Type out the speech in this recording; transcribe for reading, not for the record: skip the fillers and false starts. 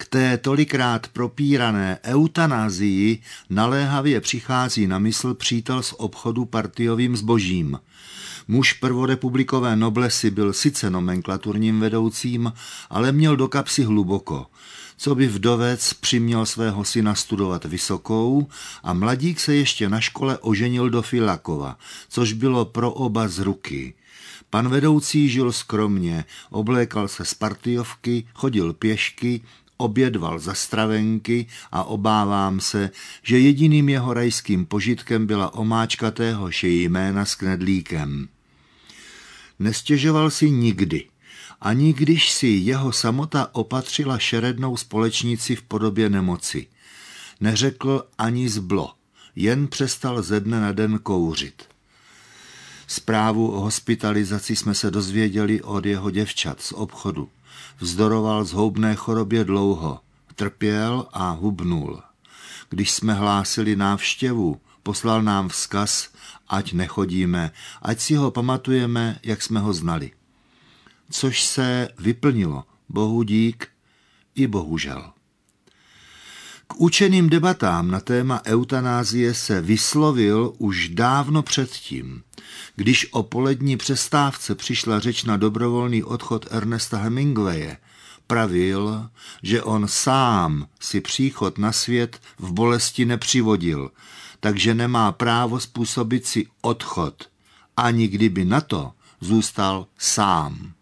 té tolikrát propírané eutanazii naléhavě přichází na mysl přítel z obchodu partiovým zbožím. Muž prvorepublikové noblesy byl sice nomenklaturním vedoucím, ale měl do kapsy hluboko. Co by vdovec přiměl svého syna studovat vysokou a mladík se ještě na škole oženil do Filakova, což bylo pro oba z ruky. Pan vedoucí žil skromně, oblékal se z partiovky, chodil pěšky, obědval za stravenky a obávám se, že jediným jeho rajským požitkem byla omáčka téhož jména s knedlíkem. Nestěžoval si nikdy, ani když si jeho samota opatřila šerednou společnici v podobě nemoci. Neřekl ani zblo, jen přestal ze dne na den kouřit. Zprávu o hospitalizaci jsme se dozvěděli od jeho děvčat z obchodu. Vzdoroval zhoubné chorobě dlouho, trpěl a hubnul. Když jsme hlásili návštěvu, poslal nám vzkaz, ať nechodíme, ať si ho pamatujeme, jak jsme ho znali. Což se vyplnilo, bohu dík i bohužel. K učeným debatám na téma eutanázie se vyslovil už dávno předtím, když o polední přestávce přišla řeč na dobrovolný odchod Ernesta Hemingwaye. Pravil, že on sám si příchod na svět v bolesti nepřivodil, takže nemá právo způsobit si odchod, ani kdyby na to zůstal sám.